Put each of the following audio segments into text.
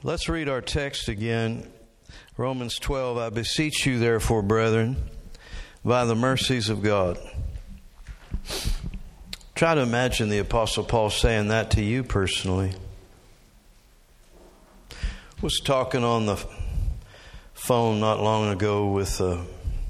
Let's read our text again. Romans 12, I beseech you therefore, brethren, by the mercies of God. Try to imagine the Apostle Paul saying that to you personally. I was talking on the phone not long ago with a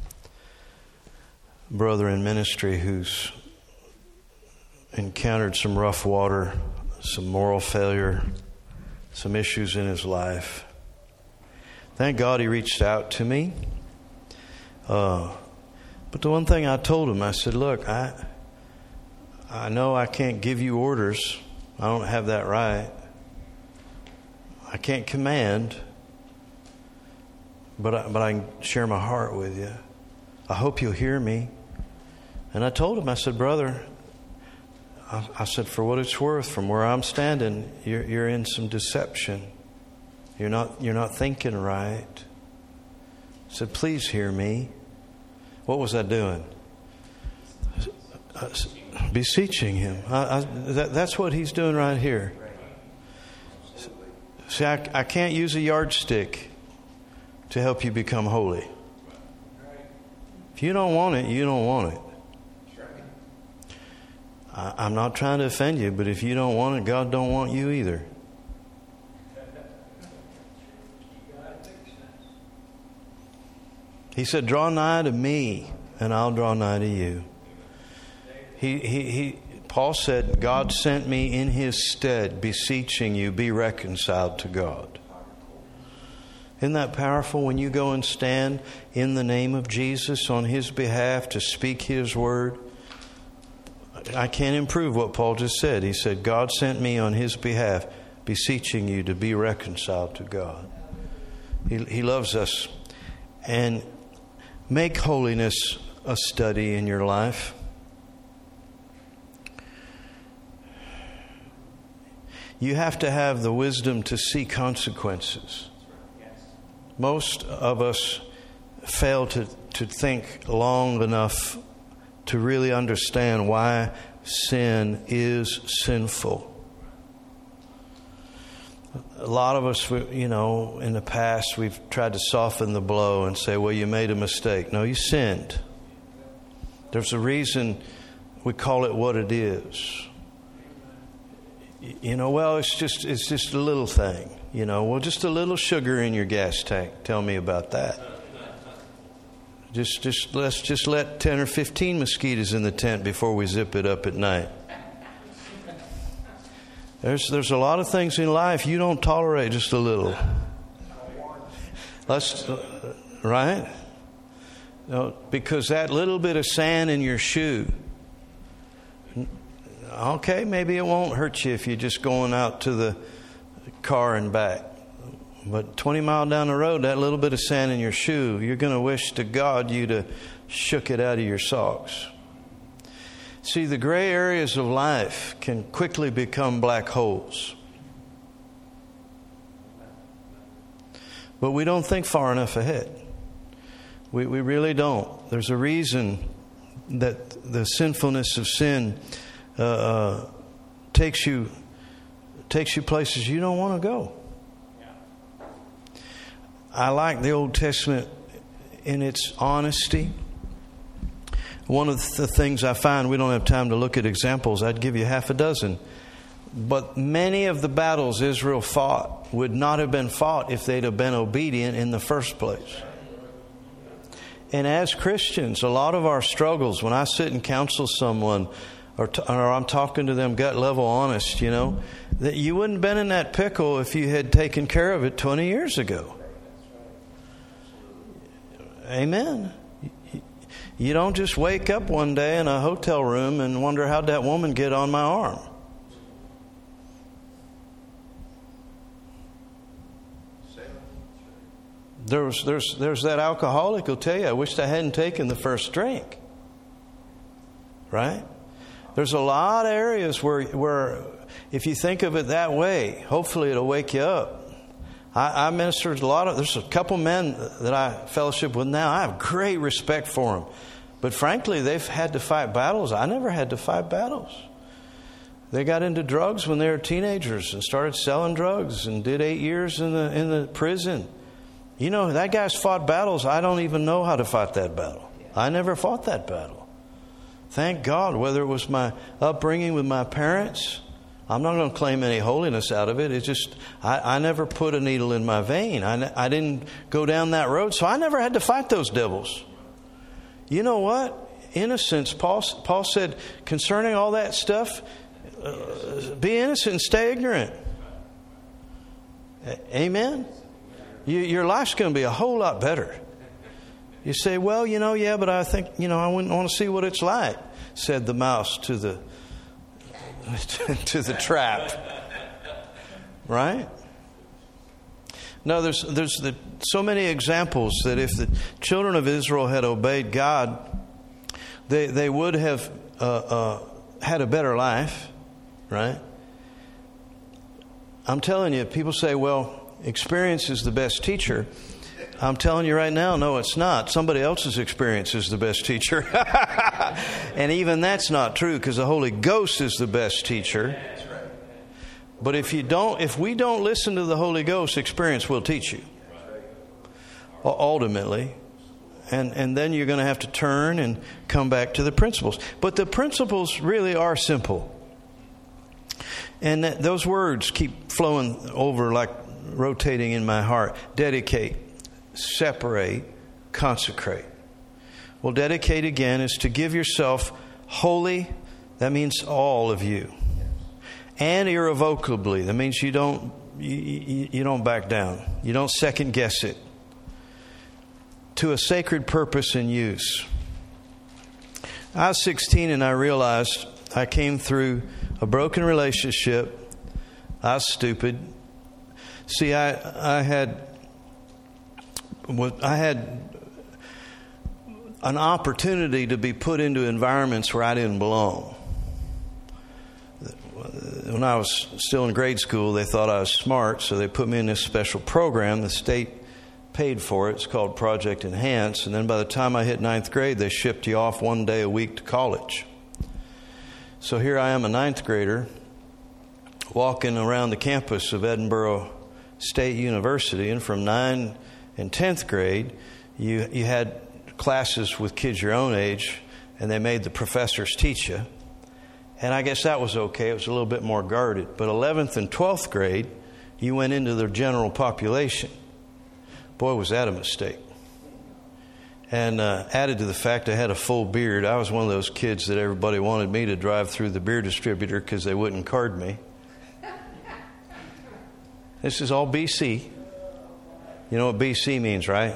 brother in ministry who's encountered some rough water, some moral failure, some issues in his life. Thank God he reached out to me. But the one thing I told him, I said, look, I know I can't give you orders. I don't have that right. I can't command, but I can share my heart with you. I hope you'll hear me. And I told him, I said, brother, I said, for what it's worth, from where I'm standing, you're in some deception. You're not thinking right. I said, please hear me. What was I doing? Beseeching him. That's what he's doing right here. See, I can't use a yardstick to help you become holy. If you don't want it, you don't want it. I'm not trying to offend you, but if you don't want it, God don't want you either. He said, draw nigh to me, and I'll draw nigh to you. Paul said, God sent me in His stead, beseeching you, be reconciled to God. Isn't that powerful when you go and stand in the name of Jesus on His behalf to speak His word? I can't improve what Paul just said. He said, God sent me on His behalf, beseeching you to be reconciled to God. He loves us. And make holiness a study in your life. You have to have the wisdom to see consequences. Most of us fail to think long enough to really understand why sin is sinful. A lot of us, in the past, we've tried to soften the blow and say, well, you made a mistake. No, you sinned. There's a reason we call it what it is. Well, it's just a little thing. Just a little sugar in your gas tank. Tell me about that. Let's let 10 or 15 mosquitoes in the tent before we zip it up at night. There's a lot of things in life you don't tolerate just a little. Right? No, because that little bit of sand in your shoe, okay, maybe it won't hurt you if you're just going out to the car and back. But 20 miles down the road, that little bit of sand in your shoe, you're going to wish to God you'd have shook it out of your socks. See, the gray areas of life can quickly become black holes. But we don't think far enough ahead. We really don't. There's a reason that the sinfulness of sin takes you places you don't want to go. I like the Old Testament in its honesty. One of the things I find, we don't have time to look at examples, I'd give you half a dozen. But many of the battles Israel fought would not have been fought if they'd have been obedient in the first place. And as Christians, a lot of our struggles, when I sit and counsel someone, or I'm talking to them gut level honest, that you wouldn't have been in that pickle if you had taken care of it 20 years ago. Amen. You don't just wake up one day in a hotel room and wonder how'd that woman get on my arm. There's that alcoholic who'll tell you, I wished I hadn't taken the first drink. Right? There's a lot of areas where if you think of it that way, hopefully it'll wake you up. I ministered there's a couple men that I fellowship with now. I have great respect for them. But frankly, they've had to fight battles. I never had to fight battles. They got into drugs when they were teenagers and started selling drugs and did 8 years in the prison. You know, that guy's fought battles. I don't even know how to fight that battle. I never fought that battle. Thank God, whether it was my upbringing with my parents. I'm not going to claim any holiness out of it. It's just, I never put a needle in my vein. I didn't go down that road, so I never had to fight those devils. You know what? Innocence, Paul said, concerning all that stuff, be innocent and stay ignorant. Amen? Your life's going to be a whole lot better. You say, well, yeah, but I think, I wouldn't want to see what it's like, said the mouse to the trap. Right? No, there's so many examples that if the children of Israel had obeyed God, they would have had a better life. Right? I'm telling you, people say, well, experience is the best teacher. I'm telling you right now, no, it's not. Somebody else's experience is the best teacher. And even that's not true, because the Holy Ghost is the best teacher. But if we don't listen to the Holy Ghost, experience will teach you. Ultimately. And then you're going to have to turn and come back to the principles. But the principles really are simple. And those words keep flowing over, like rotating in my heart. Dedicate, separate, consecrate. Well, dedicate again is to give yourself wholly. That means all of you. And irrevocably. That means you don't back down. You don't second guess it. To a sacred purpose and use. I was 16 and I realized I came through a broken relationship. I was stupid. See, I had an opportunity to be put into environments where I didn't belong. When I was still in grade school, they thought I was smart, so they put me in this special program. The state paid for it. It's called Project Enhance. And then by the time I hit 9th grade, they shipped you off 1 day a week to college. So here I am, a 9th grader, walking around the campus of Edinburgh State University. And from 9th and 10th grade, you had classes with kids your own age, and they made the professors teach you. And I guess that was okay. It was a little bit more guarded. But 11th and 12th grade, you went into the general population. Boy, was that a mistake. And added to the fact I had a full beard, I was one of those kids that everybody wanted me to drive through the beer distributor because they wouldn't card me. This is all BC. You know what BC means, right?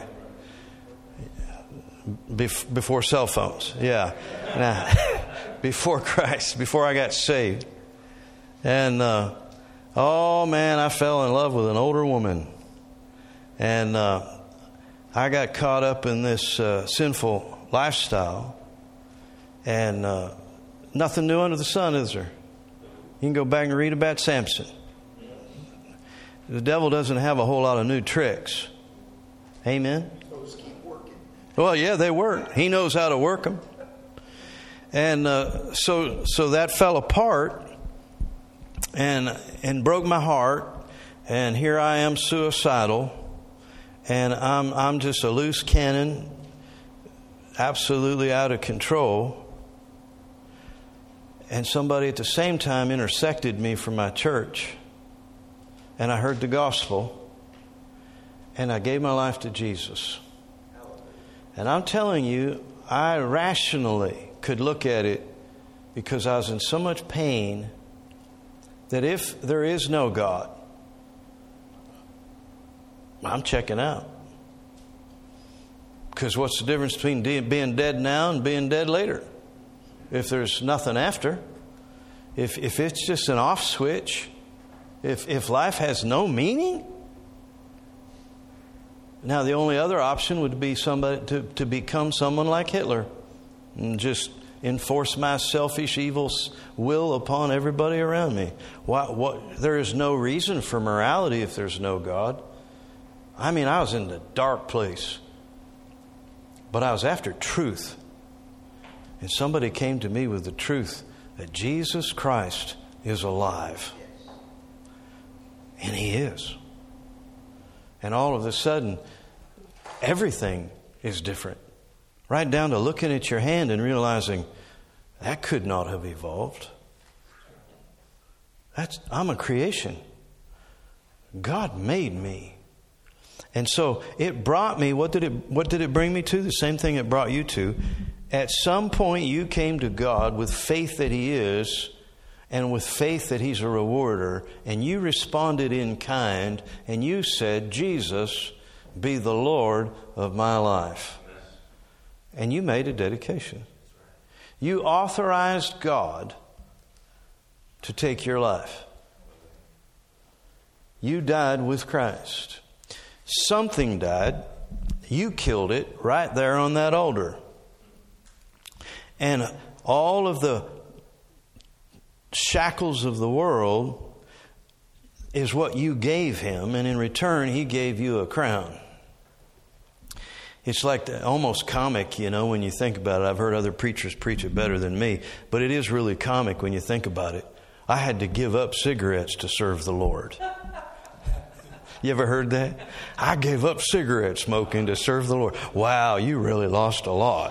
Before cell phones. Yeah. Now, before Christ, before I got saved. And, oh man, I fell in love with an older woman. And I got caught up in this sinful lifestyle. And nothing new under the sun, is there? You can go back and read about Samson. The devil doesn't have a whole lot of new tricks. Amen? Those keep working. Well, yeah, they work. He knows how to work them. And so that fell apart and broke my heart. And here I am suicidal. And I'm just a loose cannon, absolutely out of control. And somebody at the same time intersected me from my church. And I heard the gospel. And I gave my life to Jesus. And I'm telling you, I rationally could look at it because I was in so much pain that if there is no God, I'm checking out. Because what's the difference between being dead now and being dead later? If there's nothing after, if it's just an off switch, if life has no meaning. Now the only other option would be somebody to become someone like Hitler and just enforce my selfish evil will upon everybody around me. There is no reason for morality if there's no God. I mean, I was in the dark place, but I was after truth. And somebody came to me with the truth that Jesus Christ is alive. And He is. And all of a sudden, everything is different. Right down to looking at your hand and realizing, that could not have evolved. I'm a creation. God made me. And so it brought me, what did it bring me to? The same thing it brought you to. At some point you came to God with faith that He is, and with faith that He's a rewarder, and you responded in kind, and you said, Jesus, be the Lord of my life. And you made a dedication. You authorized God to take your life. You died with Christ. Something died. You killed it right there on that altar. And all of the shackles of the world is what you gave Him, and in return He gave you a crown. It's like almost comic, when you think about it. I've heard other preachers preach it better than me, but it is really comic when you think about it. I had to give up cigarettes to serve the Lord. You ever heard that? I gave up cigarette smoking to serve the Lord. Wow, you really lost a lot.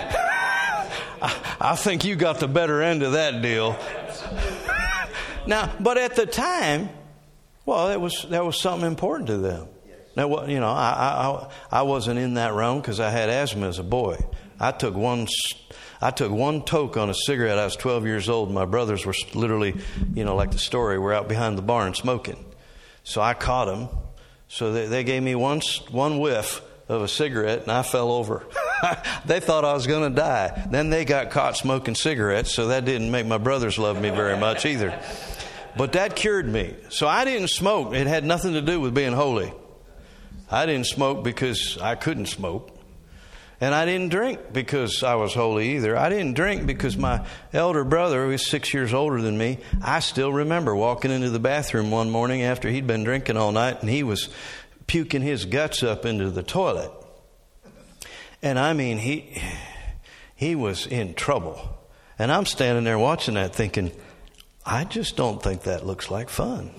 I think you got the better end of that deal. Now, but at the time, well, that was something important to them. Now, I wasn't in that realm because I had asthma as a boy. I took one toke on a cigarette. I was 12 years old. And my brothers were literally, like the story, we're out behind the barn smoking. So I caught them. So they gave me one whiff of a cigarette, and I fell over. They thought I was going to die. Then they got caught smoking cigarettes, so that didn't make my brothers love me very much either. But that cured me. So I didn't smoke. It had nothing to do with being holy. I didn't smoke because I couldn't smoke. And I didn't drink because I was holy either. I didn't drink because my elder brother, who was 6 years older than me, I still remember walking into the bathroom one morning after he'd been drinking all night, and he was puking his guts up into the toilet. And I mean, he was in trouble. And I'm standing there watching that thinking, I just don't think that looks like fun.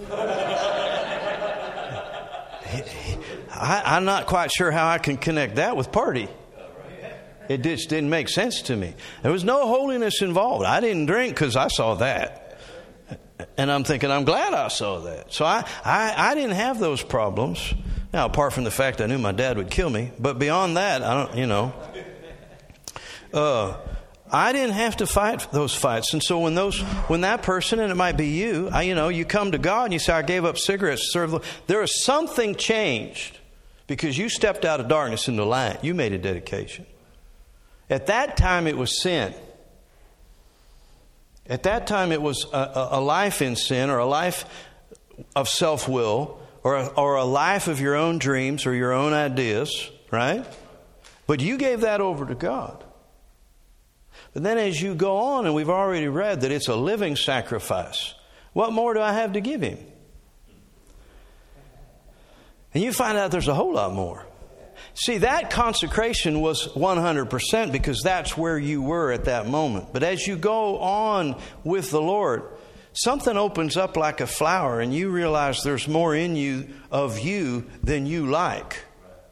I'm not quite sure how I can connect that with party. It just didn't make sense to me. There was no holiness involved. I didn't drink because I saw that. And I'm thinking, I'm glad I saw that. So I didn't have those problems. Now, apart from the fact I knew my dad would kill me. But beyond that, I didn't have to fight those fights. And so when that person, and it might be you, you come to God and you say, I gave up cigarettes to serve the Lord. There is something changed because you stepped out of darkness into light. You made a dedication. At that time, it was sin. At that time, it was a life in sin, or a life of self-will, or a life of your own dreams or your own ideas, right? But you gave that over to God. But then as you go on, and we've already read that it's a living sacrifice, what more do I have to give Him? And you find out there's a whole lot more. See, that consecration was 100% because that's where you were at that moment. But as you go on with the Lord, something opens up like a flower, and you realize there's more in you of you than you like.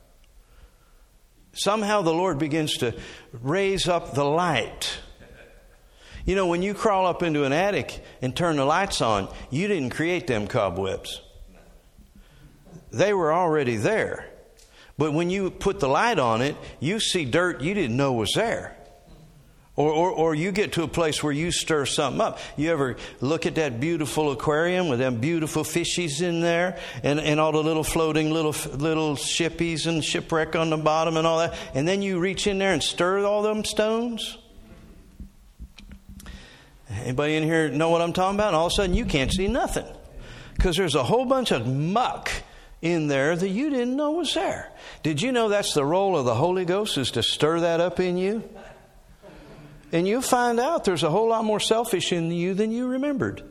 Somehow the Lord begins to raise up the light. When you crawl up into an attic and turn the lights on, you didn't create them cobwebs. They were already there. But when you put the light on it, you see dirt you didn't know was there. Or you get to a place where you stir something up. You ever look at that beautiful aquarium with them beautiful fishies in there and all the little floating little shippies and shipwreck on the bottom and all that, and then you reach in there and stir all them stones? Anybody in here know what I'm talking about? And all of a sudden you can't see nothing because there's a whole bunch of muck in there that you didn't know was there. Did you know that's the role of the Holy Ghost, is to stir that up in you? And you'll find out there's a whole lot more selfish in you than you remembered.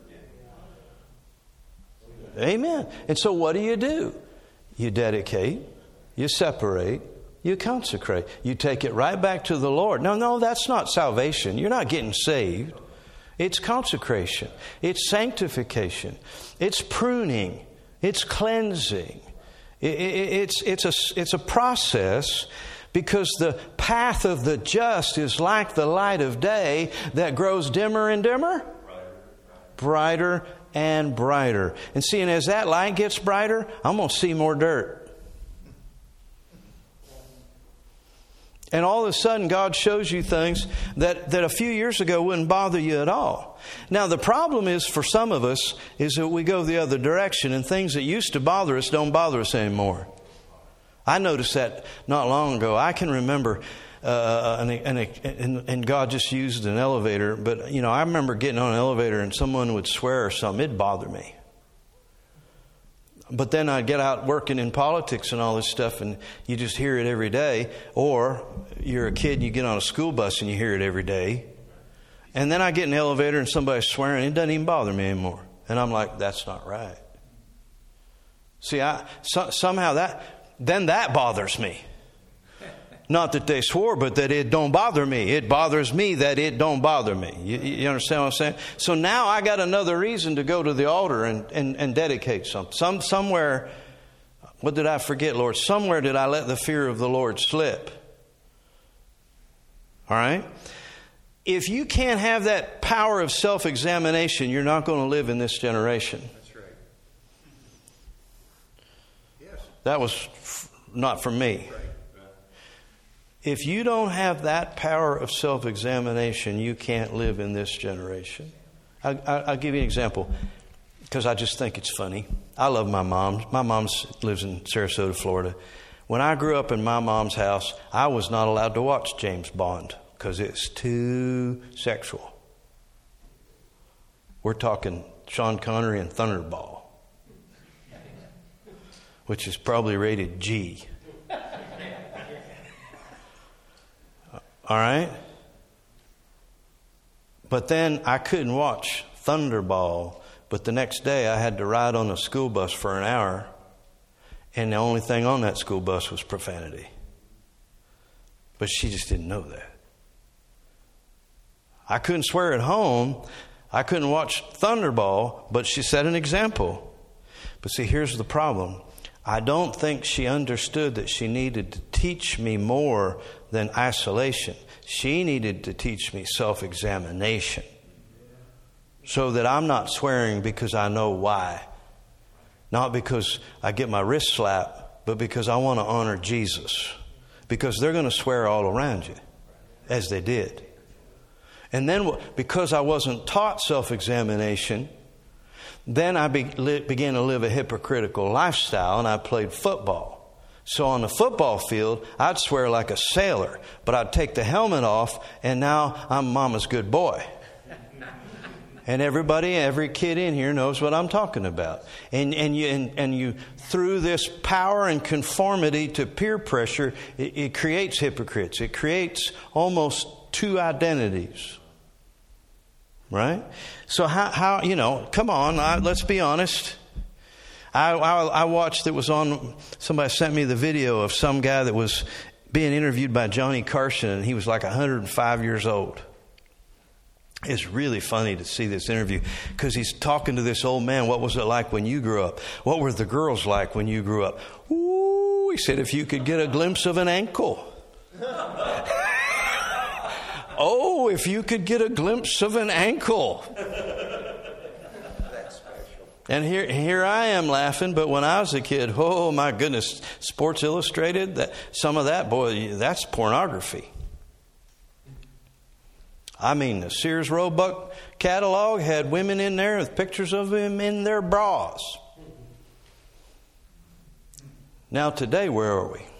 Amen. And so what do? You dedicate, you separate, you consecrate. You take it right back to the Lord. No, that's not salvation. You're not getting saved. It's consecration. It's sanctification. It's pruning. It's cleansing. It's a process, because the path of the just is like the light of day that grows dimmer and dimmer, brighter and brighter. And see, and as that light gets brighter, I'm going to see more dirt. And all of a sudden, God shows you things that a few years ago wouldn't bother you at all. Now, the problem is, for some of us, is that we go the other direction, and things that used to bother us don't bother us anymore. I noticed that not long ago. I can remember, and God just used an elevator, but, I remember getting on an elevator and someone would swear or something. It'd bother me. But then I'd get out working in politics and all this stuff, and you just hear it every day. Or you're a kid and you get on a school bus and you hear it every day. And then I get in an elevator and somebody's swearing. It doesn't even bother me anymore. And I'm like, that's not right. See, somehow that bothers me. Not that they swore, but that it don't bother me. It bothers me that it don't bother me. You understand what I'm saying? So now I got another reason to go to the altar and dedicate something. Somewhere, what did I forget, Lord? Somewhere did I let the fear of the Lord slip? All right? If you can't have that power of self-examination, you're not going to live in this generation. That's right. Yes. That was not from me. Right. If you don't have that power of self-examination, you can't live in this generation. I'll give you an example, because I just think it's funny. I love my mom. My mom lives in Sarasota, Florida. When I grew up in my mom's house, I was not allowed to watch James Bond because it's too sexual. We're talking Sean Connery and Thunderball, which is probably rated G. All right? But then I couldn't watch Thunderball, but the next day I had to ride on a school bus for an hour, and the only thing on that school bus was profanity. But she just didn't know that. I couldn't swear at home. I couldn't watch Thunderball, but she set an example. But see, here's the problem. I don't think she understood that she needed to teach me more than isolation. She needed to teach me self-examination, so that I'm not swearing because I know why. Not because I get my wrist slapped, but because I want to honor Jesus. Because they're going to swear all around you, as they did. And then because I wasn't taught self-examination, then I began to live a hypocritical lifestyle, and I played football. So on the football field, I'd swear like a sailor, but I'd take the helmet off, and now I'm Mama's good boy. And every kid in here knows what I'm talking about. And you through this power and conformity to peer pressure, it creates hypocrites. It creates almost two identities. Right? So how come on, let's be honest. I watched, it was on, somebody sent me the video of some guy that was being interviewed by Johnny Carson, and he was like 105 years old. It's really funny to see this interview, because he's talking to this old man. What was it like when you grew up? What were the girls like when you grew up? Ooh, he said, if you could get a glimpse of an ankle. Oh, if you could get a glimpse of an ankle. And here I am laughing, but when I was a kid, oh my goodness, Sports Illustrated, some of that, boy, that's pornography. I mean, the Sears Roebuck catalog had women in there with pictures of them in their bras. Now today, where are we?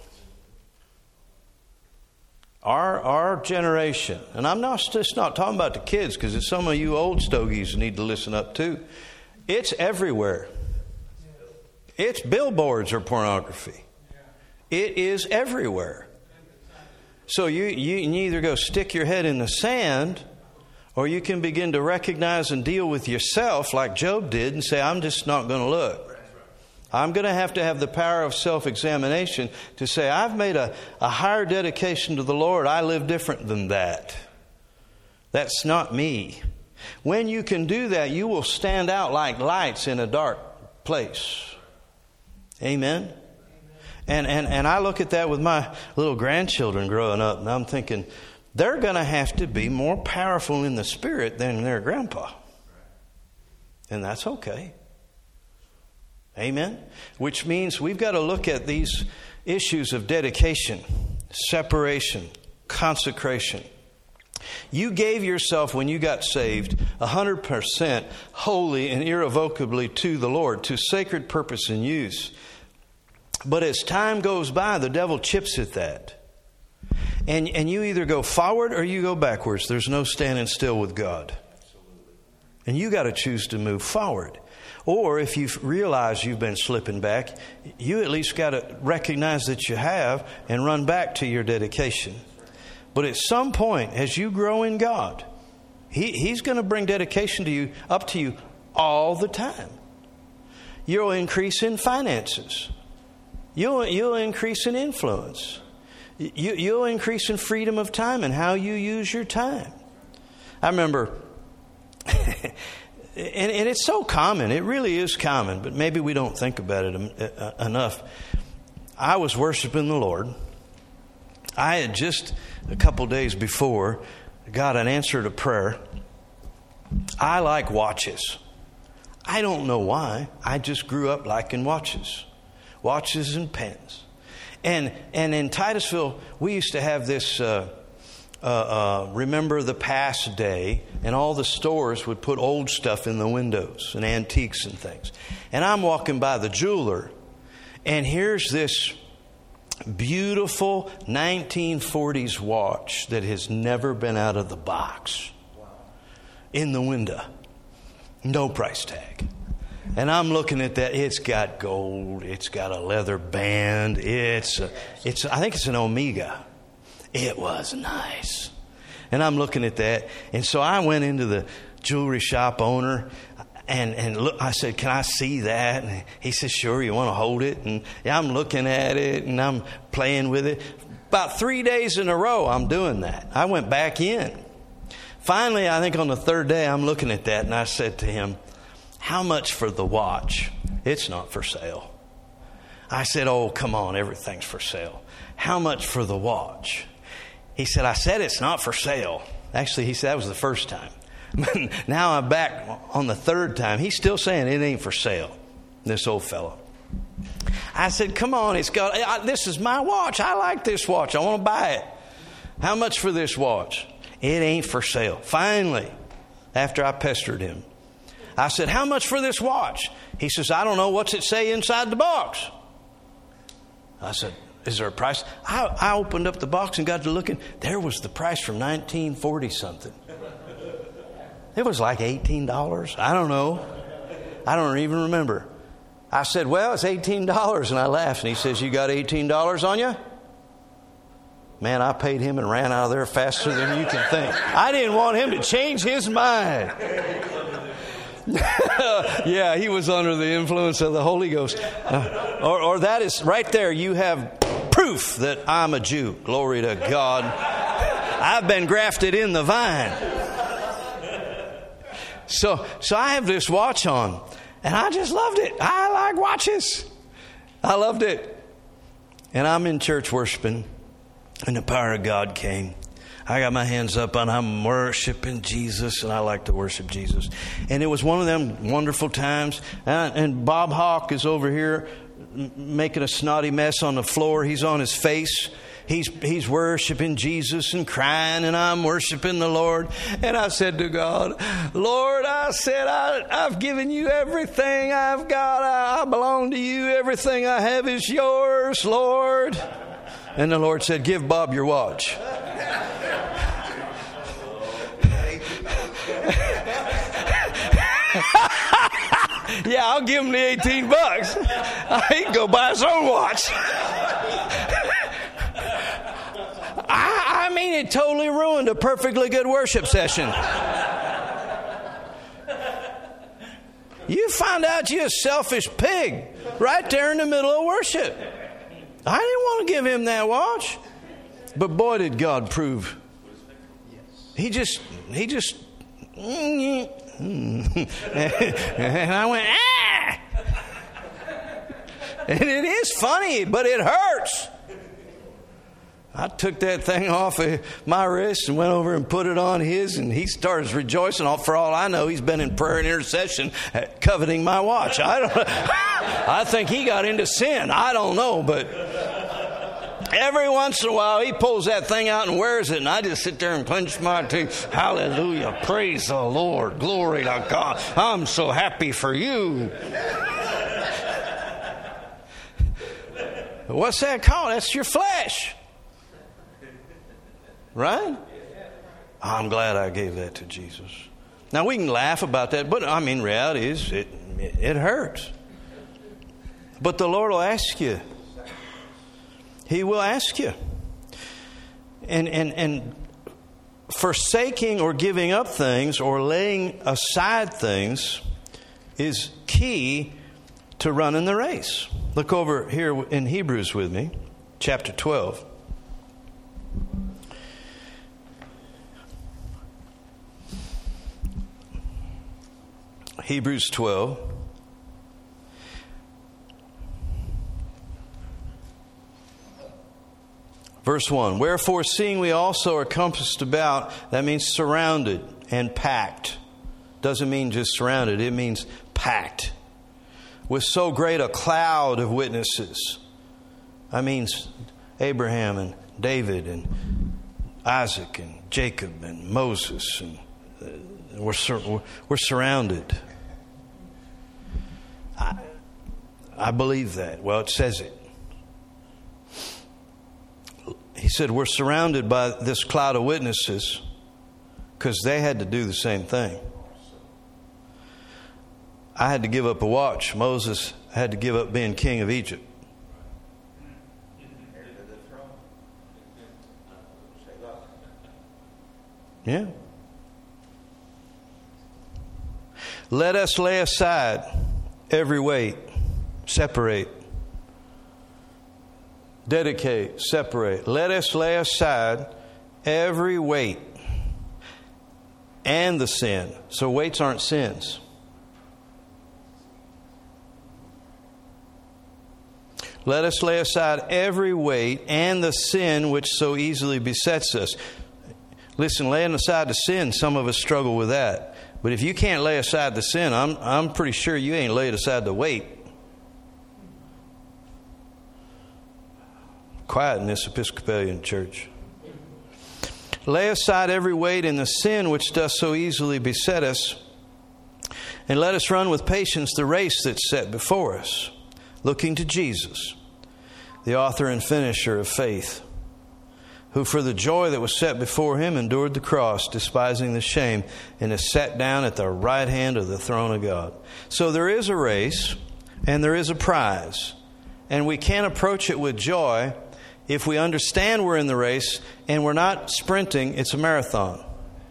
Our generation, and I'm just not talking about the kids, because it's some of you old stogies need to listen up too. It's everywhere. It's billboards or pornography. It is everywhere. So you either go stick your head in the sand, or you can begin to recognize and deal with yourself like Job did and say, I'm just not going to look. I'm going to have the power of self-examination to say, I've made a higher dedication to the Lord. I live different than that. That's not me. When you can do that, you will stand out like lights in a dark place. Amen? And I look at that with my little grandchildren growing up, and I'm thinking, they're going to have to be more powerful in the Spirit than their grandpa. And that's okay. Amen? Which means we've got to look at these issues of dedication, separation, consecration. You gave yourself, when you got saved, 100% wholly and irrevocably to the Lord, to sacred purpose and use. But as time goes by, the devil chips at that. And you either go forward or you go backwards. There's no standing still with God. And you got to choose to move forward. Or if you realize you've been slipping back, you at least got to recognize that you have and run back to your dedication. But at some point, as you grow in God, He's going to bring dedication to you, up to you all the time. You'll increase in finances. You'll increase in influence. You'll increase in freedom of time and how you use your time. I remember, and it's so common. It really is common, but maybe we don't think about it enough. I was worshiping the Lord. I had just a couple days before got an answer to prayer. I like watches. I don't know why. I just grew up liking watches. Watches and pens. And in Titusville, we used to have this Remember the Past Day, and all the stores would put old stuff in the windows and antiques and things. And I'm walking by the jeweler, and here's this beautiful 1940s watch that has never been out of the box in the window. No price tag. And I'm looking at that. It's got gold. It's got a leather band. I think it's an Omega. It was nice. And I'm looking at that. And so I went into the jewelry shop owner and look, I said, "Can I see that?" And he said, "Sure, you want to hold it?" And I'm looking at it and I'm playing with it. About 3 days in a row, I'm doing that. I went back in. Finally, I think on the third day, I'm looking at that and I said to him, "How much for the watch?" "It's not for sale." I said, "Oh, come on, everything's for sale. How much for the watch?" He said, "I said it's not for sale." Actually, he said that was the first time. Now I'm back on the third time. He's still saying it ain't for sale, this old fellow. I said, "Come on, this is my watch. I like this watch. I want to buy it. How much for this watch?" "It ain't for sale." Finally, after I pestered him, I said, "How much for this watch?" He says, "I don't know. What's it say inside the box?" I said, "Is there a price?" I opened up the box and got to looking. There was the price from 1940 something. It was like $18. I don't know. I don't even remember. I said, "Well, it's $18. And I laughed. And he says, "You got $18 on you?" Man, I paid him and ran out of there faster than you can think. I didn't want him to change his mind. Yeah, he was under the influence of the Holy Ghost. Or that is right there. You have proof that I'm a Jew. Glory to God. I've been grafted in the vine. So I have this watch on, and I just loved it. I like watches. I loved it. And I'm in church worshiping, and the power of God came. I got my hands up and I'm worshiping Jesus, and I like to worship Jesus. And it was one of them wonderful times. And Bob Hawk is over here making a snotty mess on the floor. He's on his face. He's worshiping Jesus and crying, and I'm worshiping the Lord. And I said to God, "Lord," I said, I've given you everything I've got. I belong to you. Everything I have is yours, Lord. And the Lord said, "Give Bob your watch." Yeah, I'll give him the $18. He can go buy his own watch. I mean, it totally ruined a perfectly good worship session. You find out you're a selfish pig right there in the middle of worship. I didn't want to give him that watch. But boy, did God prove. He just And I went, ah! And it is funny, but it hurts. I took that thing off of my wrist and went over and put it on his, and he starts rejoicing. For all I know, he's been in prayer and intercession coveting my watch. I think he got into sin. I don't know, but every once in a while he pulls that thing out and wears it, and I just sit there and clench my teeth. Hallelujah. Praise the Lord. Glory to God. I'm so happy for you. What's that called? That's your flesh. Right? I'm glad I gave that to Jesus. Now we can laugh about that, but I mean, reality is it hurts. But the Lord will ask you. He will ask you. And forsaking or giving up things or laying aside things is key to running the race. Look over here in Hebrews with me, chapter 12. Hebrews 12. Verse 1. Wherefore, seeing we also are compassed about, that means surrounded and packed. Doesn't mean just surrounded, it means packed. With so great a cloud of witnesses. That means Abraham and David and Isaac and Jacob and Moses. And we're surrounded. I believe that. Well, it says it. He said we're surrounded by this cloud of witnesses because they had to do the same thing. I had to give up a watch. Moses had to give up being king of Egypt. Yeah. Let us lay aside every weight. Separate. Dedicate. Separate. Let us lay aside every weight and the sin. So weights aren't sins. Let us lay aside every weight and the sin which so easily besets us. Listen, laying aside the sin, some of us struggle with that. But if you can't lay aside the sin, I'm pretty sure you ain't laid aside the weight. Quiet in this Episcopalian church. Lay aside every weight and the sin which does so easily beset us, and let us run with patience the race that's set before us, looking to Jesus, the author and finisher of faith, who for the joy that was set before him endured the cross, despising the shame, and is set down at the right hand of the throne of God. So there is a race, and there is a prize, and we can't approach it with joy if we understand we're in the race and we're not sprinting. It's a marathon.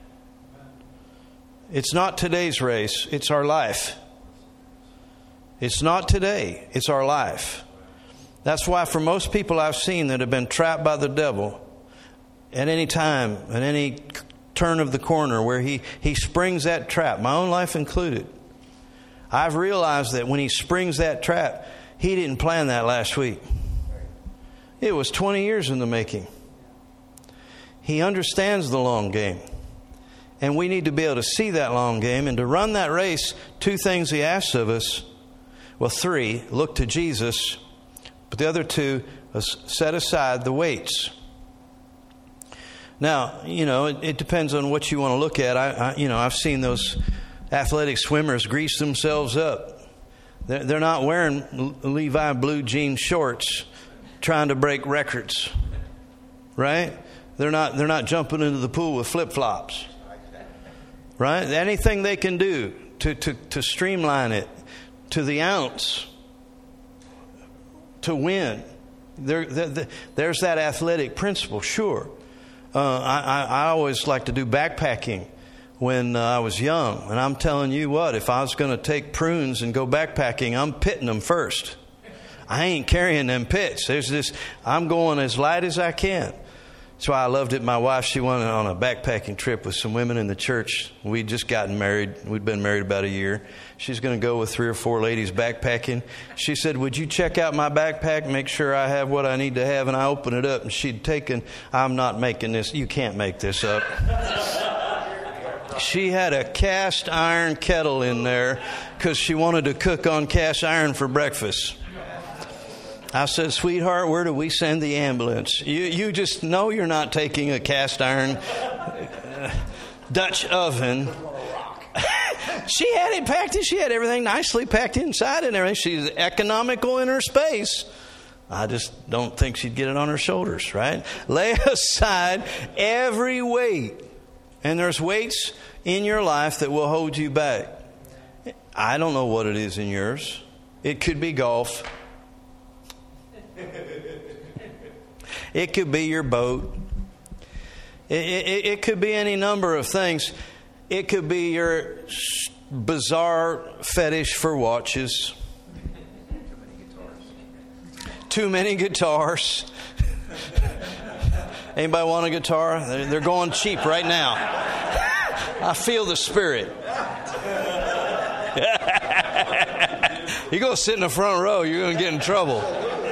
It's not today's race, it's our life. It's not today, it's our life. That's why for most people I've seen that have been trapped by the devil at any time, at any turn of the corner where he springs that trap, my own life included, I've realized that when he springs that trap, he didn't plan that last week. It was 20 years in the making. He understands the long game. And we need to be able to see that long game. And to run that race, two things he asks of us. Well, three, look to Jesus. But the other two, set aside the weights. Now, it depends on what you want to look at. I've seen those athletic swimmers grease themselves up. They're not wearing Levi blue jean shorts trying to break records, right? They're not jumping into the pool with flip-flops, right? Anything they can do to streamline it to the ounce to win. There's that athletic principle, sure. I always like to do backpacking when I was young, and I'm telling you what, if I was going to take prunes and go backpacking, I'm pitting them first. I ain't carrying them pits. I'm going as light as I can. That's why I loved it. My wife, she went on a backpacking trip with some women in the church. We'd just gotten married. We'd been married about a year. She's going to go with 3 or 4 ladies backpacking. She said, would you check out my backpack, make sure I have what I need to have? And I opened it up, and she'd taken, I'm not making this. You can't make this up. She had a cast iron kettle in there because she wanted to cook on cast iron for breakfast. I said, sweetheart, where do we send the ambulance? You just know you're not taking a cast iron Dutch oven. She had it packed in. She had everything nicely packed inside and everything. She's economical in her space. I just don't think she'd get it on her shoulders, right? Lay aside every weight. And there's weights in your life that will hold you back. I don't know what it is in yours. It could be golf. It could be your boat. It could be any number of things. It could be your bizarre fetish for watches. Too many guitars. Anybody want a guitar? They're going cheap right now. I feel the spirit. You go sit in the front row, you're going to get in trouble.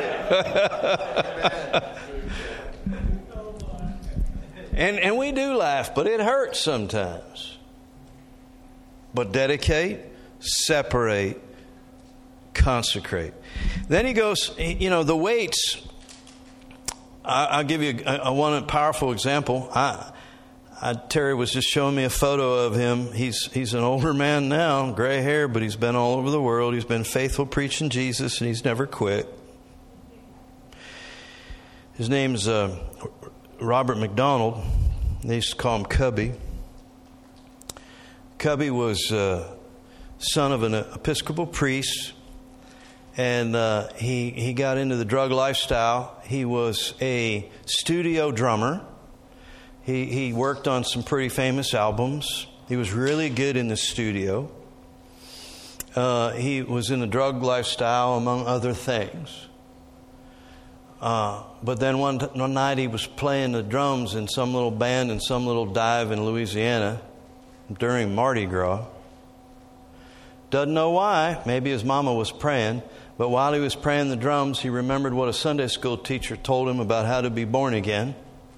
And we do laugh, but it hurts sometimes. But dedicate, separate, consecrate. Then he goes, the weights. I'll give you one powerful example. Terry was just showing me a photo of him. He's an older man now, gray hair, but he's been all over the world. He's been faithful preaching Jesus, and he's never quit. His name's Robert McDonald. They used to call him Cubby. Cubby was son of an Episcopal priest, and he got into the drug lifestyle. He was a studio drummer. He worked on some pretty famous albums. He was really good in the studio. He was in the drug lifestyle, among other things. But then one night he was playing the drums in some little band in some little dive in Louisiana during Mardi Gras. Doesn't know why. Maybe his mama was praying. But while he was praying the drums, he remembered what a Sunday school teacher told him about how to be born again.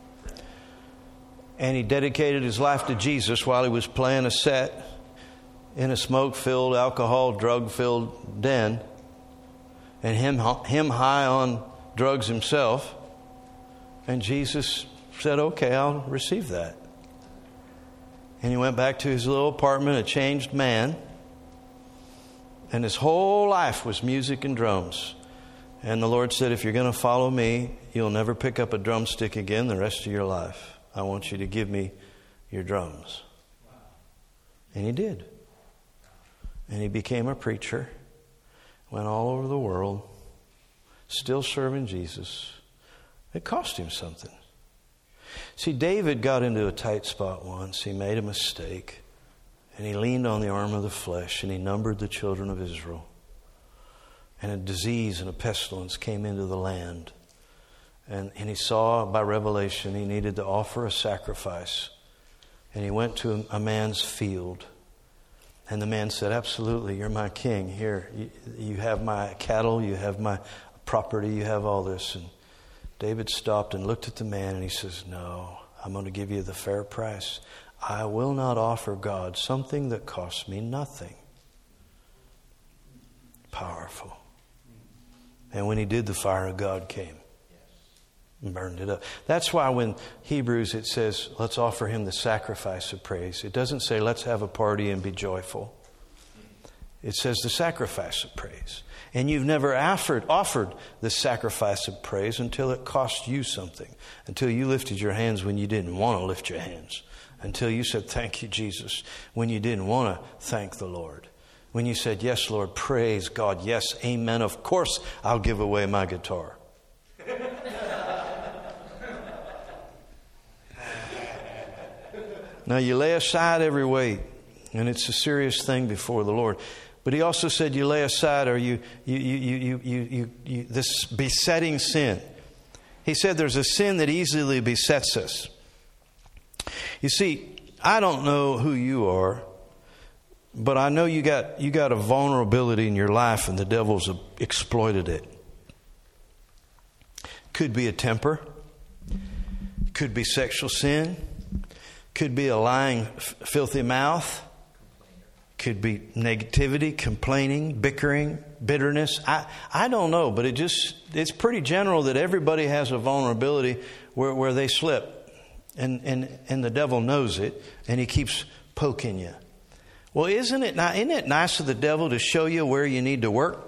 And he dedicated his life to Jesus while he was playing a set in a smoke-filled, alcohol, drug-filled den. And him high on drugs himself. And Jesus said, okay, I'll receive that. And he went back to his little apartment, a changed man. And his whole life was music and drums. And the Lord said, if you're going to follow me, you'll never pick up a drumstick again the rest of your life. I want you to give me your drums. And he did. And he became a preacher. Went all over the world. Still serving Jesus. It cost him something. See, David got into a tight spot once. He made a mistake. And he leaned on the arm of the flesh. And he numbered the children of Israel. And a disease and a pestilence came into the land. And he saw by revelation he needed to offer a sacrifice. And he went to a man's field. And the man said, absolutely, you're my king. Here, you have my cattle, you have my property, you have all this. And David stopped and looked at the man and he says, no, I'm going to give you the fair price. I will not offer God something that costs me nothing. Powerful. And when he did, the fire of God came. And burned it up. That's why when Hebrews it says, let's offer him the sacrifice of praise. It doesn't say, let's have a party and be joyful. It says the sacrifice of praise. And you've never offered the sacrifice of praise until it cost you something. Until you lifted your hands when you didn't want to lift your hands. Until you said, thank you, Jesus, when you didn't want to thank the Lord. When you said, yes, Lord, praise God. Yes, amen. Of course, I'll give away my guitar. Now you lay aside every weight, and it's a serious thing before the Lord. But he also said you lay aside, or you this besetting sin. He said there's a sin that easily besets us. You see, I don't know who you are, but I know you got a vulnerability in your life, and the devil's exploited it. Could be a temper. Could be sexual sin. Could be a lying, filthy mouth. Could be negativity, complaining, bickering, bitterness. I don't know, but it's pretty general that everybody has a vulnerability where they slip. And the devil knows it, and he keeps poking you. Well, isn't it nice of the devil to show you where you need to work?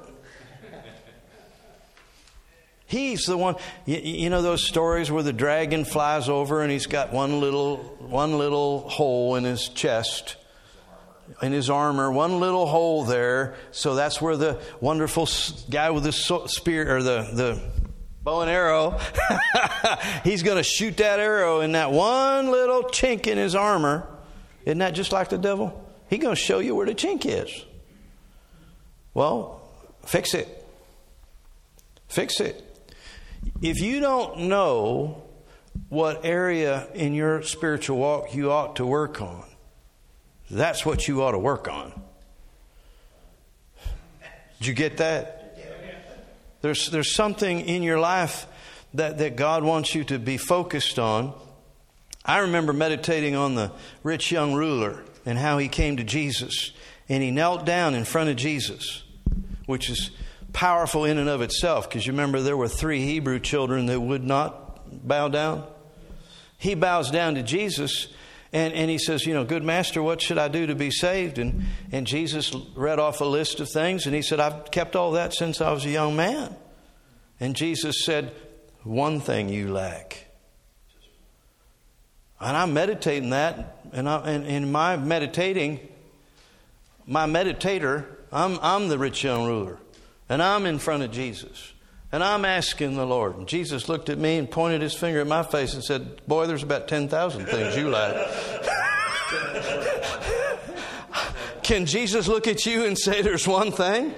He's the one. You know those stories where the dragon flies over and he's got one little hole in his chest, in his armor, one little hole there. So that's where the wonderful guy with the spear or the bow and arrow, he's going to shoot that arrow in that one little chink in his armor. Isn't that just like the devil? He's going to show you where the chink is. Well, fix it. Fix it. If you don't know what area in your spiritual walk you ought to work on, that's what you ought to work on. Did you get that? There's something in your life that God wants you to be focused on. I remember meditating on the rich young ruler and how he came to Jesus. And he knelt down in front of Jesus, which is powerful in and of itself, because you remember there were 3 Hebrew children that would not bow down. He bows down to Jesus and he says, good master, what should I do to be saved? And Jesus read off a list of things, and he said, I've kept all that since I was a young man. And Jesus said, one thing you lack. And I'm meditating that, and in my meditating, my meditator, I'm the rich young ruler. And I'm in front of Jesus. And I'm asking the Lord. And Jesus looked at me and pointed his finger at my face and said, boy, there's about 10,000 things you like. Can Jesus look at you and say there's one thing?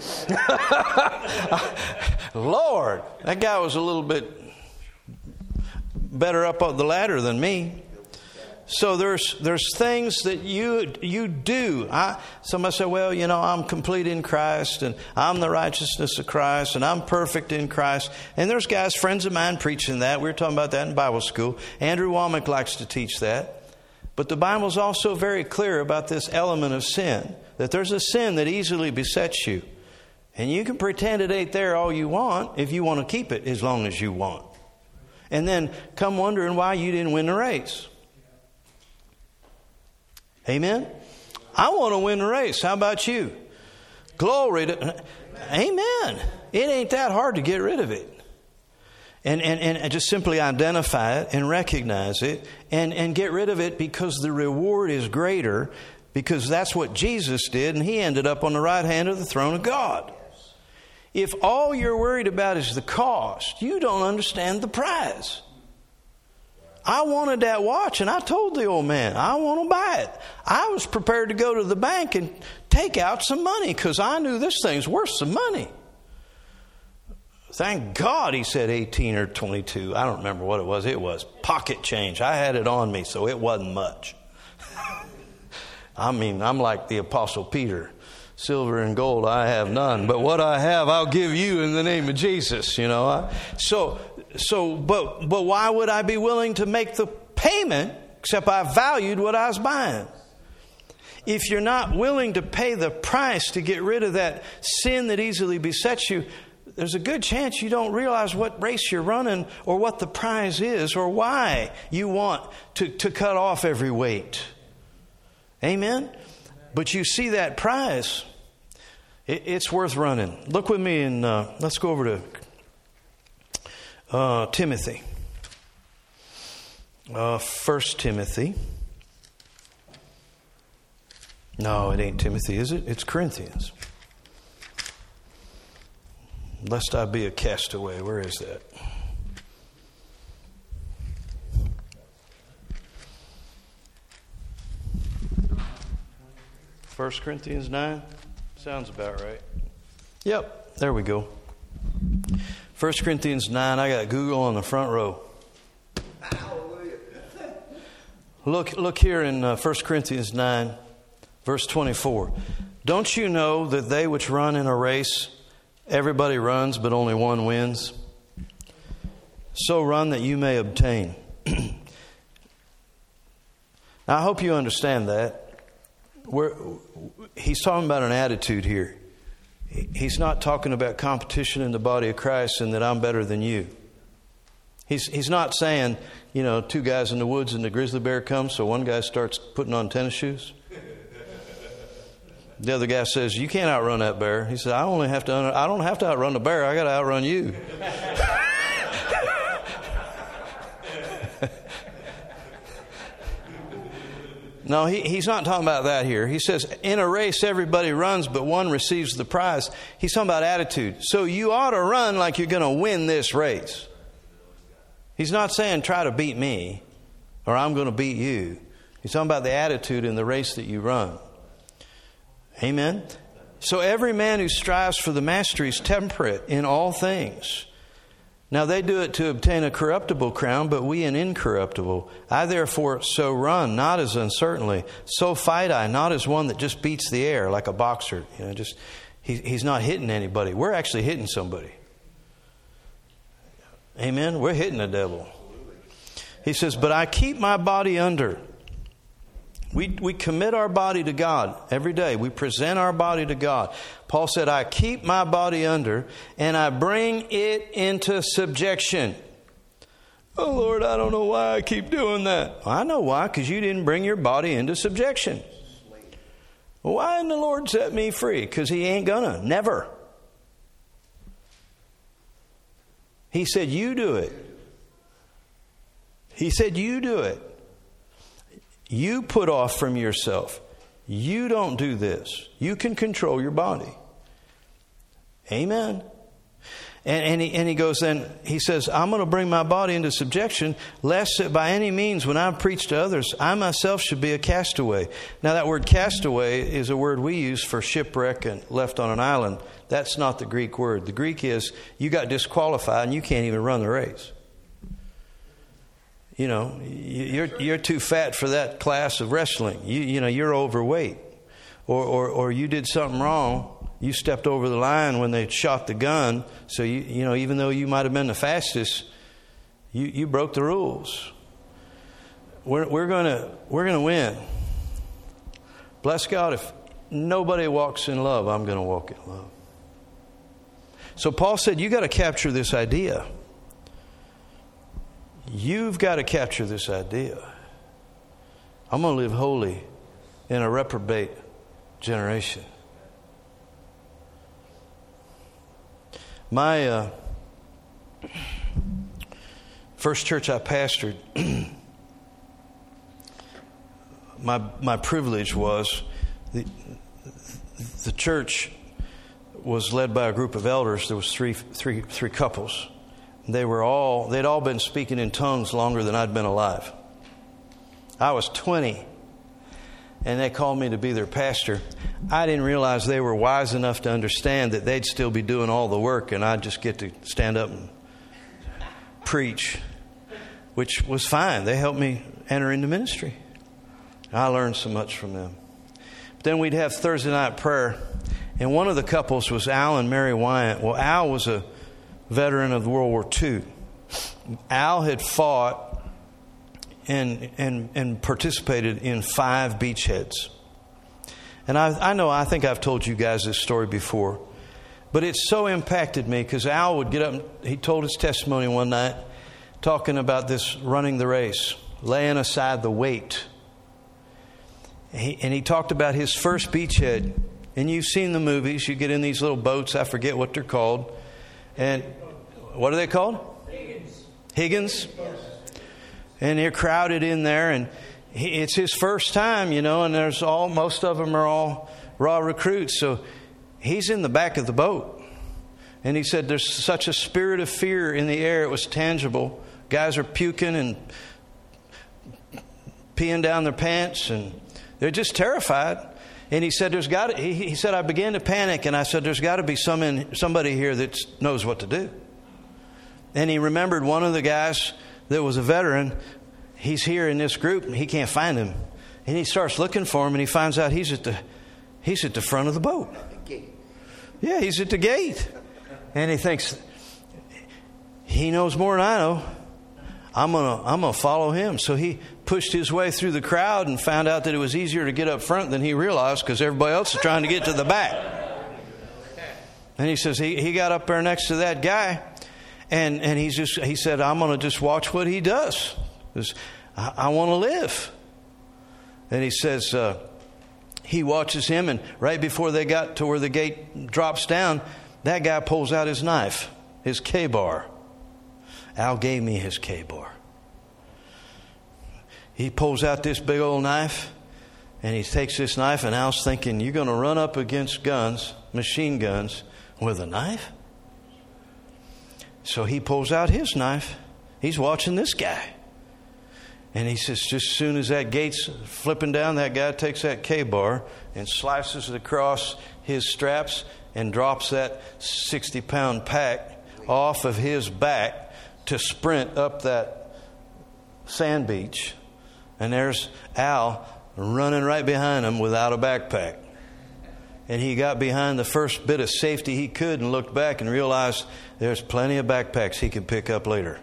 Lord, that guy was a little bit better up on the ladder than me. So there's things that you do. Somebody say, well, I'm complete in Christ, and I'm the righteousness of Christ, and I'm perfect in Christ. And there's guys, friends of mine, preaching that. We were talking about that in Bible school. Andrew Womack likes to teach that. But the Bible's also very clear about this element of sin, that there's a sin that easily besets you. And you can pretend it ain't there all you want if you want to keep it as long as you want. And then come wondering why you didn't win the race. Amen? I want to win the race. How about you? Glory to... Amen. It ain't that hard to get rid of it. And just simply identify it and recognize it and get rid of it, because the reward is greater, because that's what Jesus did, and he ended up on the right hand of the throne of God. If all you're worried about is the cost, you don't understand the prize. I wanted that watch, and I told the old man, I want to buy it. I was prepared to go to the bank and take out some money because I knew this thing's worth some money. Thank God he said 18 or 22. I don't remember what it was. It was pocket change. I had it on me, so it wasn't much. I mean, I'm like the Apostle Peter. Silver and gold I have none, but what I have I'll give you in the name of Jesus, But why would I be willing to make the payment except I valued what I was buying? If you're not willing to pay the price to get rid of that sin that easily besets you, there's a good chance you don't realize what race you're running or what the prize is or why you want to cut off every weight. Amen? But you see that prize, it's worth running. Look with me and let's go over to Timothy. 1 Timothy. No, it ain't Timothy, is it? It's Corinthians. Lest I be a castaway. Where is that? First Corinthians 9? Sounds about right. Yep, there we go. 1 1 Corinthians 9, I got Google on the front row. Look here in 1 Corinthians 9, verse 24. Don't you know that they which run in a race, everybody runs, but only one wins? So run that you may obtain. Now, I hope you understand that. He's talking about an attitude here. He's not talking about competition in the body of Christ and that I'm better than you. He's not saying, two guys in the woods and the grizzly bear comes, so one guy starts putting on tennis shoes. The other guy says, you can't outrun that bear. He says, I don't have to outrun the bear. I got to outrun you. No, he's not talking about that here. He says, in a race, everybody runs, but one receives the prize. He's talking about attitude. So you ought to run like you're going to win this race. He's not saying try to beat me or I'm going to beat you. He's talking about the attitude in the race that you run. Amen? So every man who strives for the mastery is temperate in all things. Now they do it to obtain a corruptible crown, but we an incorruptible. I therefore so run, not as uncertainly. So fight I, not as one that just beats the air like a boxer. He's not hitting anybody. We're actually hitting somebody. Amen? We're hitting the devil. He says, but I keep my body under. We commit our body to God every day. We present our body to God. Paul said, I keep my body under and I bring it into subjection. Oh, Lord, I don't know why I keep doing that. Well, I know why, because you didn't bring your body into subjection. Well, why didn't the Lord set me free? Because He ain't gonna. Never. He said, you do it. He said, you do it. You put off from yourself. You don't do this. You can control your body. Amen. And he goes then, he says, I'm going to bring my body into subjection, lest that by any means when I preach to others, I myself should be a castaway. Now that word castaway is a word we use for shipwreck and left on an island. That's not the Greek word. The Greek is you got disqualified and you can't even run the race. You're too fat for that class of wrestling. You're overweight, or you did something wrong. You stepped over the line when they shot the gun. So even though you might have been the fastest, you broke the rules. We're gonna win. Bless God. If nobody walks in love, I'm going to walk in love. So Paul said, you got to capture this idea. You've got to capture this idea. I'm going to live holy in a reprobate generation. My first church I pastored, my privilege was the church was led by a group of elders. There was three couples. They'd all been speaking in tongues longer than I'd been alive. I was 20, and they called me to be their pastor. I didn't realize they were wise enough to understand that they'd still be doing all the work, and I'd just get to stand up and preach, which was fine. They helped me enter into ministry. I learned so much from them. But then we'd have Thursday night prayer, and one of the couples was Al and Mary Wyant. Well, Al was a veteran of World War II. Al had fought and participated in 5 beachheads. And I think I've told you guys this story before, but it so impacted me because Al would get up and he told his testimony one night talking about this running the race, laying aside the weight. And he talked about his first beachhead. And you've seen the movies. You get in these little boats. I forget what they're called. And what are they called? Higgins. And they're crowded in there. And it's his first time, and there's most of them are all raw recruits. So he's in the back of the boat. And he said there's such a spirit of fear in the air. It was tangible. Guys are puking and peeing down their pants. And they're just terrified. And he said, he said, I began to panic, and I said, there's got to be somebody here that knows what to do. And he remembered one of the guys that was a veteran. He's here in this group and he can't find him. And he starts looking for him and he finds out he's at the front of the boat. Yeah, he's at the gate. And he thinks, he knows more than I know. I'm gonna follow him. So he pushed his way through the crowd and found out that it was easier to get up front than he realized because everybody else is trying to get to the back. And he says he got up there next to that guy, and he said, I'm going to just watch what he does. I want to live. And he says he watches him, and right before they got to where the gate drops down, that guy pulls out his knife, his K-bar. Al gave me his K-bar. He pulls out this big old knife, and he takes this knife, and Al's thinking, you're going to run up against guns, machine guns, with a knife? So he pulls out his knife. He's watching this guy. And he says, just as soon as that gate's flipping down, that guy takes that K-bar and slices it across his straps and drops that 60-pound pack off of his back to sprint up that sand beach. And there's Al running right behind him without a backpack. And he got behind the first bit of safety he could and looked back and realized there's plenty of backpacks he could pick up later.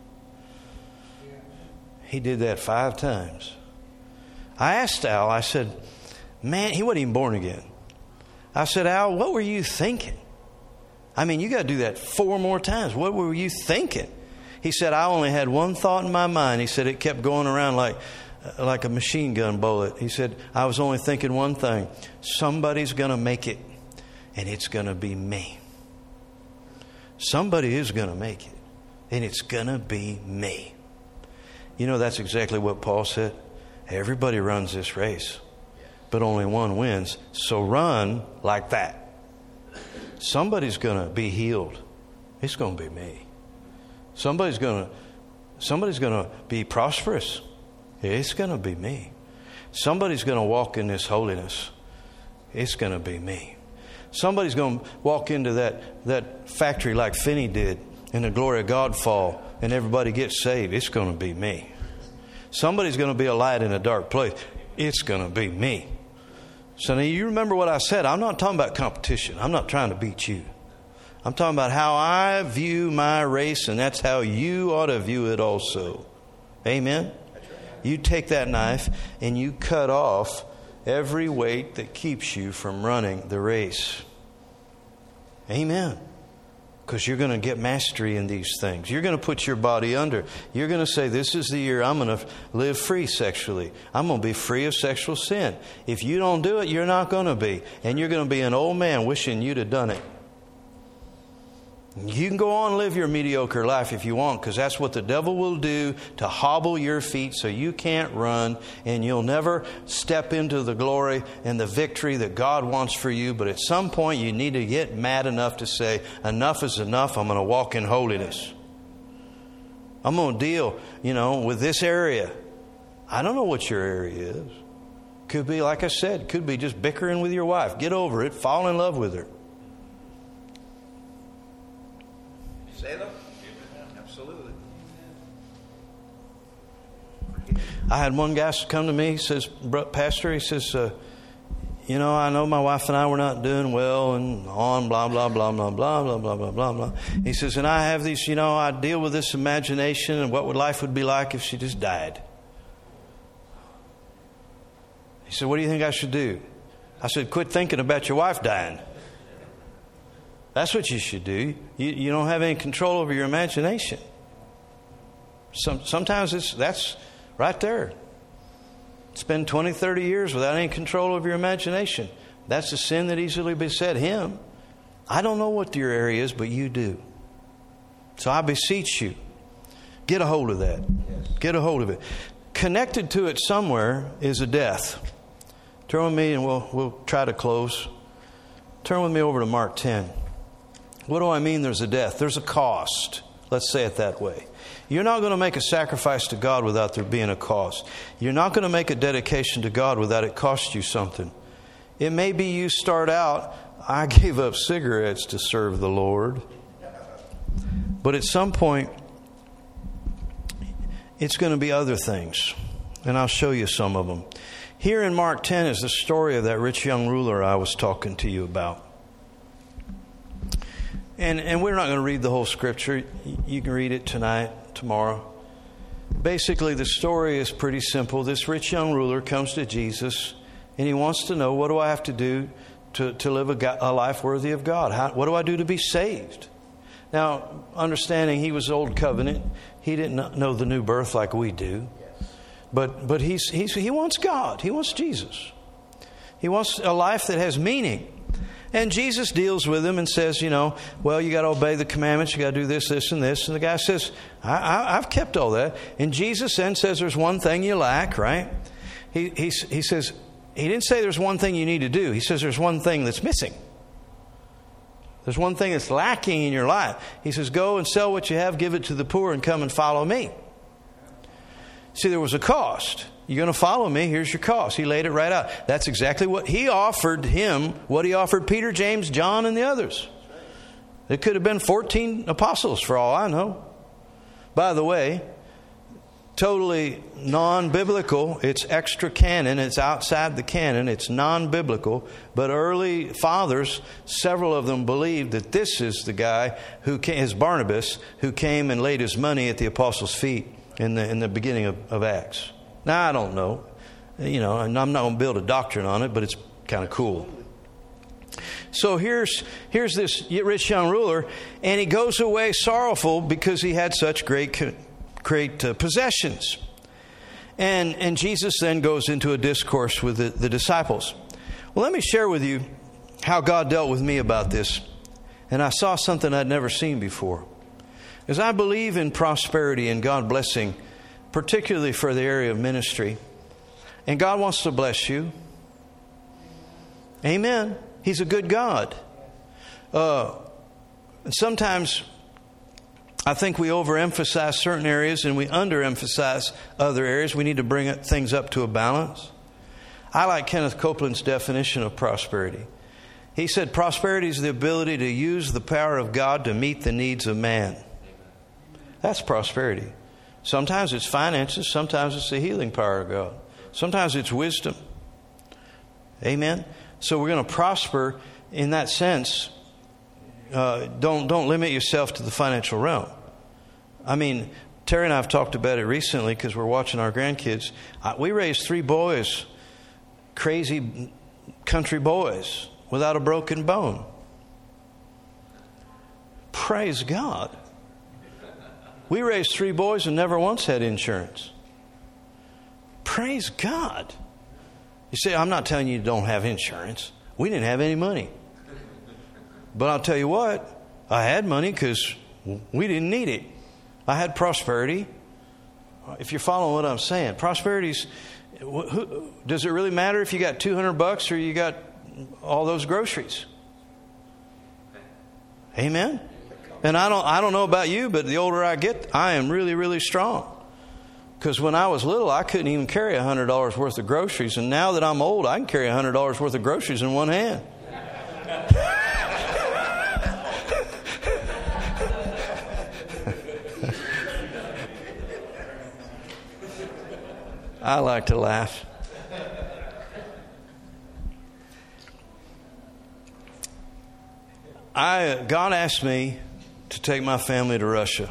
He did that 5 times. I asked Al, I said, man, he wasn't even born again. I said, Al, what were you thinking? I mean, you got to do that 4 more times. What were you thinking? He said, I only had one thought in my mind. He said, it kept going around like a machine gun bullet. He said, I was only thinking one thing. Somebody's going to make it, and it's going to be me. Somebody is going to make it, and it's going to be me. You know, that's exactly what Paul said. Everybody runs this race, but only one wins. So run like that. Somebody's going to be healed. It's going to be me. Somebody's going to be prosperous. It's going to be me. Somebody's going to walk in this holiness. It's going to be me. Somebody's going to walk into that factory like Finney did and the glory of God fall and everybody gets saved. It's going to be me. Somebody's going to be a light in a dark place. It's going to be me. So now you remember what I said. I'm not talking about competition. I'm not trying to beat you. I'm talking about how I view my race, and that's how you ought to view it also. Amen? You take that knife and you cut off every weight that keeps you from running the race. Amen. Because you're going to get mastery in these things. You're going to put your body under. You're going to say, this is the year I'm going to live free sexually. I'm going to be free of sexual sin. If you don't do it, you're not going to be. And you're going to be an old man wishing you'd have done it. You can go on and live your mediocre life if you want, because that's what the devil will do to hobble your feet so you can't run and you'll never step into the glory and the victory that God wants for you. But at some point you need to get mad enough to say, enough is enough. I'm going to walk in holiness. I'm going to deal, with this area. I don't know what your area is. Could be, like I said, could be just bickering with your wife. Get over it. Fall in love with her. Say them? Absolutely. I had one guy come to me. He says, Pastor, he says, I know my wife and I were not doing well and on, blah, blah, blah, blah, blah, blah, blah, blah, blah, blah. He says, and I have these, I deal with this imagination and what life would be like if she just died. He said, what do you think I should do? I said, quit thinking about your wife dying. That's what you should do. You don't have any control over your imagination. Sometimes that's right there. Spend 20, 30 years without any control over your imagination. That's a sin that easily beset him. I don't know what your area is, but you do. So I beseech you, get a hold of that. Yes. Get a hold of it. Connected to it somewhere is a death. Turn with me and we'll try to close. Turn with me over to Mark 10. What do I mean there's a death? There's a cost. Let's say it that way. You're not going to make a sacrifice to God without there being a cost. You're not going to make a dedication to God without it cost you something. It may be you start out, I gave up cigarettes to serve the Lord. But at some point, it's going to be other things. And I'll show you some of them. Here in Mark 10 is the story of that rich young ruler I was talking to you about. And we're not going to read the whole scripture. You can read it tonight, tomorrow. Basically, the story is pretty simple. This rich young ruler comes to Jesus, and he wants to know, what do I have to do to live a life worthy of God? What do I do to be saved? Now, understanding he was old covenant, he didn't know the new birth like we do. But he wants God. He wants Jesus. He wants a life that has meaning. And Jesus deals with him and says, well, you got to obey the commandments. You got to do this, this, and this. And the guy says, I've kept all that. And Jesus then says, there's one thing you lack, right? He says, he didn't say there's one thing you need to do. He says there's one thing that's missing. There's one thing that's lacking in your life. He says, go and sell what you have, give it to the poor, and come and follow me. See, there was a cost. You're going to follow me, here's your cost. He laid it right out. That's exactly what he offered him, what he offered Peter, James, John, and the others. It could have been 14 apostles for all I know. By the way, totally non-biblical. It's extra canon. It's outside the canon. It's non-biblical. But early fathers, several of them believed that this is the guy who came, is Barnabas, who came and laid his money at the apostles' feet in the beginning of Acts. Now, I don't know. And I'm not going to build a doctrine on it, but it's kind of cool. So here's this rich young ruler, and he goes away sorrowful because he had such great possessions. And Jesus then goes into a discourse with the disciples. Well, let me share with you how God dealt with me about this. And I saw something I'd never seen before. As I believe in prosperity and God blessing, particularly for the area of ministry. And God wants to bless you. Amen. He's a good God. Sometimes I think we overemphasize certain areas and we underemphasize other areas. We need to bring things up to a balance. I like Kenneth Copeland's definition of prosperity. He said prosperity is the ability to use the power of God to meet the needs of man. That's prosperity. Sometimes it's finances. Sometimes it's the healing power of God. Sometimes it's wisdom. Amen. So we're going to prosper in that sense. Don't limit yourself to the financial realm. I mean, Terry and I have talked about it recently because we're watching our grandkids. We raised 3 boys, crazy country boys, without a broken bone. Praise God. We raised 3 boys and never once had insurance. Praise God. You say, I'm not telling you don't have insurance. We didn't have any money. But I'll tell you what, I had money because we didn't need it. I had prosperity. If you're following what I'm saying, prosperity's, does it really matter if you got $200 or you got all those groceries? Amen. And I don't know about you, but the older I get, I am really, really strong. Because when I was little, I couldn't even carry $100 worth of groceries. And now that I'm old, I can carry $100 worth of groceries in one hand. I like to laugh. God asked me to take my family to Russia.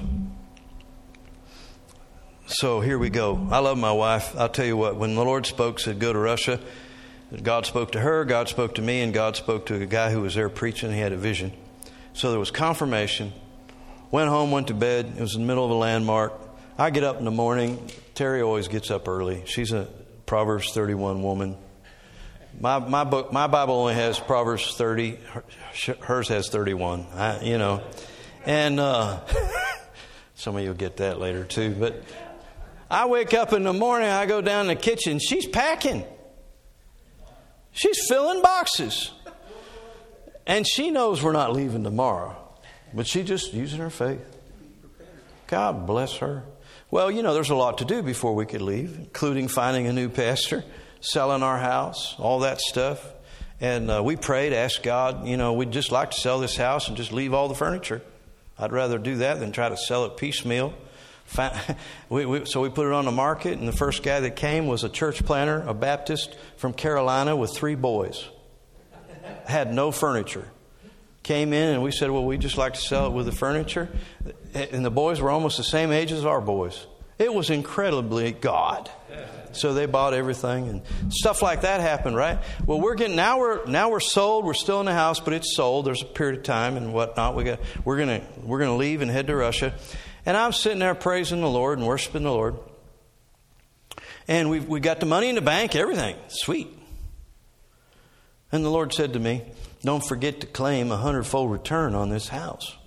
So here we go. I love my wife. I'll tell you what, when the Lord said go to Russia, God spoke to her, God spoke to me, and God spoke to a guy who was there preaching. He had a vision. So there was confirmation. Went home, went to bed. It was in the middle of a landmark. I get up in the morning. Terry always gets up early. She's a Proverbs 31 woman. My Bible only has Proverbs 30. Hers has 31. And some of you will get that later too. But I wake up in the morning. I go down in the kitchen. She's packing. She's filling boxes. And she knows we're not leaving tomorrow. But she's just using her faith. God bless her. Well, there's a lot to do before we could leave, including finding a new pastor, selling our house, all that stuff. And we prayed, asked God, we'd just like to sell this house and just leave all the furniture. I'd rather do that than try to sell it piecemeal. So we put it on the market, and the first guy that came was a church planter, a Baptist from Carolina with 3 boys. Had no furniture. Came in and we said, well, we'd just like to sell it with the furniture. And the boys were almost the same age as our boys. It was incredibly God. So they bought everything, and stuff like that happened, right? Well, now we're sold. We're still in the house, but it's sold. There's a period of time and whatnot. We're gonna leave and head to Russia. And I'm sitting there praising the Lord and worshiping the Lord. And we got the money in the bank, everything. Sweet. And the Lord said to me, don't forget to claim 100-fold return on this house.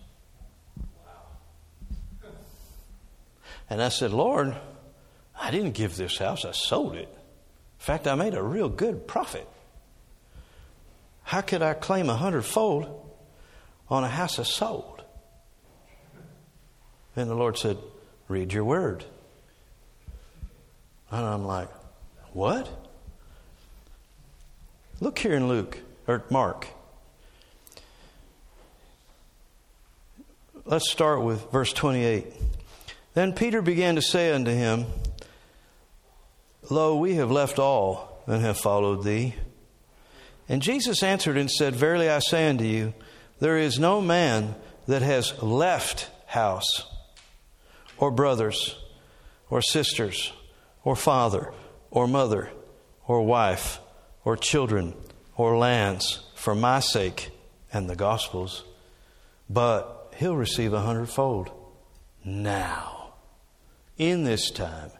And I said, Lord, I didn't give this house. I sold it. In fact, I made a real good profit. How could I claim 100-fold on a house I sold? And the Lord said, read your word. And I'm like, what? Look here in Mark. Let's start with verse 28. Then Peter began to say unto him, Lo, we have left all and have followed thee. And Jesus answered and said, Verily I say unto you, there is no man that has left house, or brothers, or sisters, or father, or mother, or wife, or children, or lands, for my sake and the gospel's, but he'll receive 100-fold now, in this time,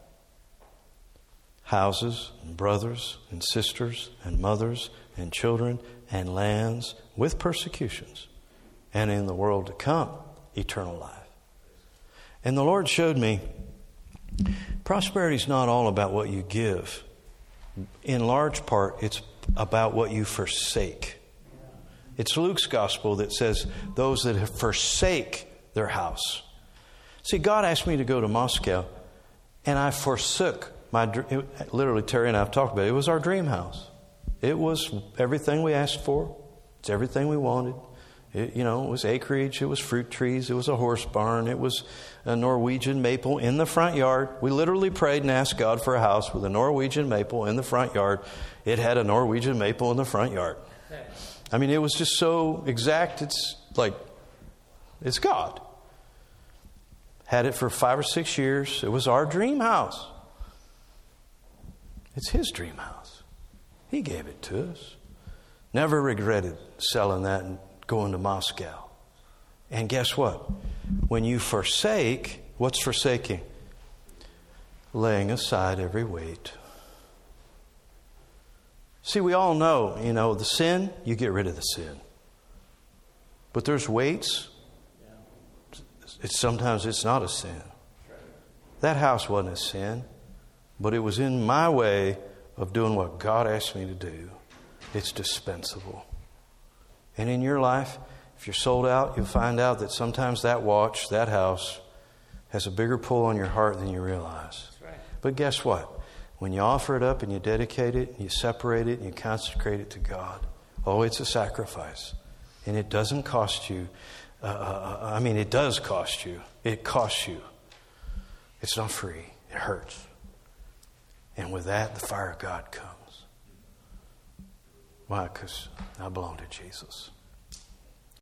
houses, and brothers, and sisters, and mothers, and children, and lands, with persecutions, and in the world to come, eternal life. And the Lord showed me, prosperity is not all about what you give. In large part, it's about what you forsake. It's Luke's gospel that says those that have forsake their house. See, God asked me to go to Moscow, and I forsook literally, Terry and I have talked about it. It was our dream house. It was everything we asked for. It's everything we wanted. It was acreage. It was fruit trees. It was a horse barn. It was a Norwegian maple in the front yard. We literally prayed and asked God for a house with a Norwegian maple in the front yard. It had a Norwegian maple in the front yard. I mean, it was just so exact. It's like, it's God. Had it for 5 or 6 years. It was our dream house. It's His dream house. He gave it to us. Never regretted selling that and going to Moscow. And guess what? When you forsake, what's forsaking? Laying aside every weight. See, we all know, the sin, you get rid of the sin. But there's weights. Sometimes it's not a sin. That house wasn't a sin, but it was in my way of doing what God asked me to do. It's dispensable. And in your life, if you're sold out, you'll find out that sometimes that watch, that house, has a bigger pull on your heart than you realize. That's right. But guess what? When you offer it up and you dedicate it, and you separate it, and you consecrate it to God, it's a sacrifice. And it doesn't cost you. It does cost you. It costs you. It's not free. It hurts. And with that, the fire of God comes. Why? Because I belong to Jesus.